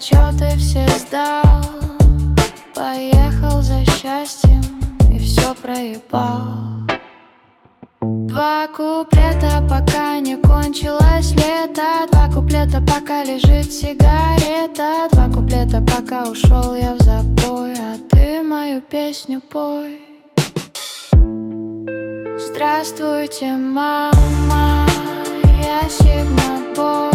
зачеты все сдал, поехал за счастьем и все проебал. Два куплета, пока не кончилось лето. Два куплета, пока лежит сигарета. Два куплета, пока ушел я в запой, а ты мою песню пой. Здравствуйте, мама, я Сигма Бой.